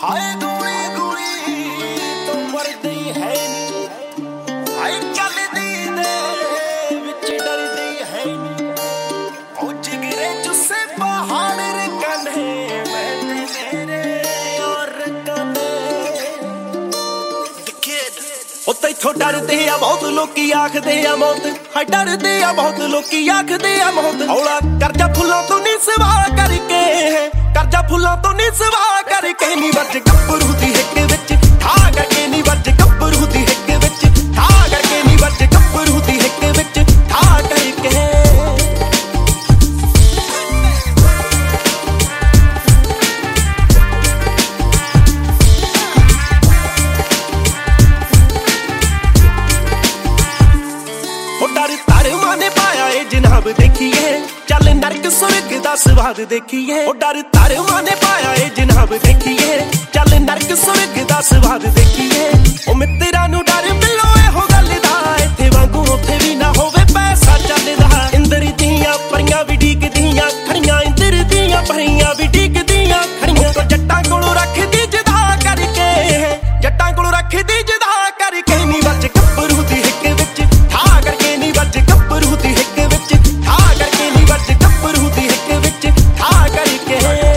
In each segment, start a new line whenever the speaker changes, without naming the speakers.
ਹਾਏ ਗੋਲੀ ਗੋਲੀ ਤੋਂ ਮਰਦੀ ਹੈ ਨੀ, ਹਾਏ ਚੱਲਦੀ ਦੇ ਵਿੱਚ ਡਰਦੀ ਹੈ ਨੀ। ਉਹ ਜਿਗਰੇ ਚੁੱਸੇ ਪਹਾੜ ਰੇ ਕੰਢੇ ਮੈਂ ਤੇ ਮੇਰੇ ਔਰ ਕੰਢੇ। ਉਹ ਤੈਥੋਂ ਡਰਦੇ ਆ ਬਹੁਤ ਲੋਕੀ ਆਖਦੇ ਆ ਮੌਤ, ਹਾਏ ਡਰਦੇ ਆ ਬਹੁਤ ਲੋਕੀ ਆਖਦੇ ਆ ਮੌਤ। ਹੌਲਾ ਕਰਜਾ ਫੁੱਲਾਂ ਤੋਂ ਨੀ ਸਵਾ ਕਰਕੇ, ਕਰਜਾ ਫੁੱਲਾਂ ਤੋਂ ਨੀ ਸਵਾ ਕਰਕੇ ਨੀ ਵੱਜ ਗੱਭਰੂ ਦੀ ਹਿੱਕ ਵਿੱਚ ਠਾ ਕਰਕੇ ਨੀ ਵੱਜ ਗੱਭਰੂ ਦੀ ਹਿੱਕ ਵਿੱਚ ਠਾ ਕਰਕੇ ਨੀ ਵੱਜ ਗੱਭਰੂ ਦੀ ਹਿੱਕ ਵਿੱਚ ਠਾ ਕਰਕੇ। ਜਨਾਬ ਦੇਖੀਏ ਚੱਲ ਨਰਕ ਸੁਰਗ ਦਾ ਸਵਾਦ ਦੇਖੀਏ। ਉਹ ਡਰ ਧਰਮਾਂ ਨੇ ਪਾਇਆ ਏ ਜਨਾਬ ਦੇਖੀਏ ਚੱਲ ਨਰਕ ਸੁਰਗ ਦਾ ਸਵਾਦ ਦੇਖੀਏ। ਉਹ ਮਿੱਤਰਾਂ ਨੂੰ ਡਰ ਮਿਲੋ ਇਹੋ ਗੱਲ ਦਾ, ਇੱਥੇ ਵਾਂਗੂ ਉੱਥੇ ਵੀ ਨਾ ਹੋਵੇ ਪੈਸਾ ਚੱਲਦਾ। ਇੰਦਰ ਦੀਆਂ ਪਰੀਆਂ ਵੀ ਡੀਕਦੀਆਂ ਖੜੀਆਂ, ਇੰਦਰ ਦੀਆਂ ਪਰੀਆਂ ਵੀ ਡੀਕਦੀਆਂ ਖੜੀਆਂ। ਜੱਟਾਂ ਕੋਲੋਂ ਰੱਖਦੀ ਜਦਾ ਕਰਕੇ, ਜੱਟਾਂ ਕੋਲੋਂ ਰੱਖਦੀ ਜਦਾ ਕਰਕੇ ਨੀ ਵੱਜ ਗੱਭਰੂ ਦੀ ਹਿੱਕ ਵਿੱਚ ਠਾ ਕਰਕੇ ਨੀ ਵੱਜ ਗੱਭਰੂ ਦੀ ਹਿੱਕ ਵਿੱਚ ਠਾ ਕਰਕੇ ਨੀ ਵੱਜ ਗੱਭਰੂ ਦੀ ਹਿੱਕ ਵਿੱਚ ਠਾ ਕਰਕੇ।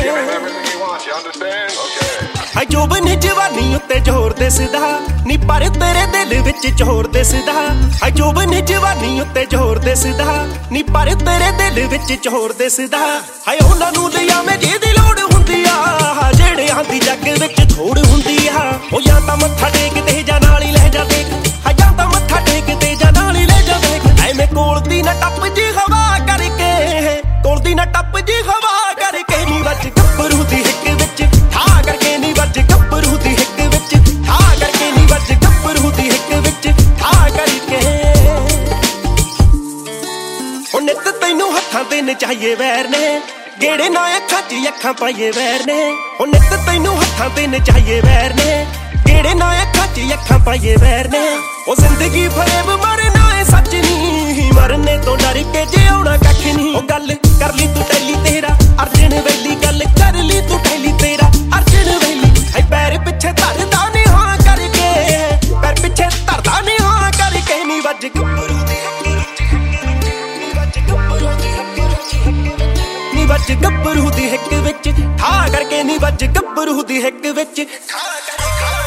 ਹਾਏ ਜੋਬਨ ਜਵਾਨੀ ਉੱਤੇ ਜ਼ੋਰ ਦਿਸਦਾ ਨੀ ਪਰ ਤੇਰੇ ਦਿਲ ਵਿੱਚ ਜ਼ੋਰ ਦਿਸਦਾ। ਹਾਏ ਜੋਬਨ ਜਵਾਨੀ ਉੱਤੇ ਜ਼ੋਰ ਦਿਸਦਾ ਨੀ ਪਰ ਤੇਰੇ ਦਿਲ ਵਿੱਚ ਜ਼ੋਰ ਦਿਸਦਾ। ਹਾਏ ਉਹਨਾਂ ਨੂੰ ਲਿਆਵੇਂ ਜਿਹਦੀ ਲੋੜ ਹੁੰਦੀ ਆ, ਜਿਹੜਿਆਂ ਦੀ ਜੱਗ ਵਿੱਚ ਥੋੜ ਹੁੰਦੀ ਆ। ਉਹ ਜਾਂ ਤਾਂ ਮੱਥਾ ਟੇਕਦੇ ਜਾਂ ਨਾਲ ਹੀ ਲੈ ਜਾ ਦੇਖ, ਹਾਂ ਜਾਂ ਤਾਂ ਮੱਥਾ ਟੇਕਦੇ ਜਾਂ ਨਾਲ ਹੀ ਲੈ ਜਾ ਦੇਖ। ਐਵੇਂ ਕੋਲ ਦੀ ਨਾ ਟੱਪ ਜੀ ਹਵਾ ਕਰਕੇ, ਕੋਲ ਦੀ ਨਾ ਟੱਪ ਜੀ ਹਵਾ ਕਰਕੇ ਨੀ ਵੱਜ ਗੱਭਰੂ ਦੀ ਹਿੱਕ ਵਿੱਚ ਠਾ ਕਰਕੇ ਨੀ ਵੱਜ ਗੱਭਰੂ ਦੀ ਹਿੱਕ ਵਿੱਚ ਠਾ ਕਰਕੇ ਨੀ ਵੱਜ ਗੱਭਰੂ ਦੀ ਹਿੱਕ ਵਿੱਚ ਠਾ ਕਰਕੇ। ਉਹ ਨਿੱਤ ਤੈਨੂੰ ਹੱਥਾਂ ਤੇ ਨਚਾਈਏ ਵੈਰ ਨੇ, ਗੇੜੇ ਨਾ ਅੱਖਾਂ 'ਚ ਅੱਖਾਂ ਪਾਈਏ ਵੈਰ ਨੇ। ਉਹ ਨਿੱਤ ਤੈਨੂੰ ਹੱਥਾਂ ਤੇ ਨਚਾਈਏ ਵੈਰ ਨੇ, ਗੇੜੇ ਨਾ ਅੱਖਾਂ 'ਚ ਅੱਖਾਂ ਪਾਈਏ ਵੈਰ ਨੇ। ਉਹ ਜ਼ਿੰਦਗੀ ਫਰੇਬ ਮਰਨਾ ਏ ਸੱਚ ਨੀ, ਮਰਨੇ ਤੋਂ ਡਰ ਕੇ ਜਿਉਣਾ ਕੱਖ ਨੀ। ਉਹ ਗੱਲ ਕਰ ਲਈ ਤੂੰ ਟੈਲੀ ਤੇਰਾ ਅਰਜਨ ਵੈਲੀ, ਗੱਲ ਕਰ ਲਈ ਤੂੰ ਟੈਲੀ ਤੇਰਾ ਅਰਜਨ ਵੈਲੀ। ਹਾਏ ਪੈਰ ਪਿੱਛੇ ਧਰਦਾ ਨੀ ਹਾਂ ਕਰਕੇ, ਪੈਰ ਪਿੱਛੇ ਧਰਦਾ ਨੀ ਹਾਂ ਕਰਕੇ ਨੀ ਵੱਜ ਗੱਭਰੂ ਦੀ ਹਿੱਕ ਵਿੱਚ, ਨੀ ਵੱਜ ਗੱਭਰੂ ਦੀ ਹਿੱਕ ਵਿੱਚ, ਨੀ ਵੱਜ ਗੱਭਰੂ ਦੀ ਹਿੱਕ ਵਿੱਚ ਠਾ ਕਰਕੇ ਨੀ ਵੱਜ ਗੱਭਰੂ ਦੀ ਹਿੱਕ ਵਿੱਚ ਠਾ ਕਰਕੇ।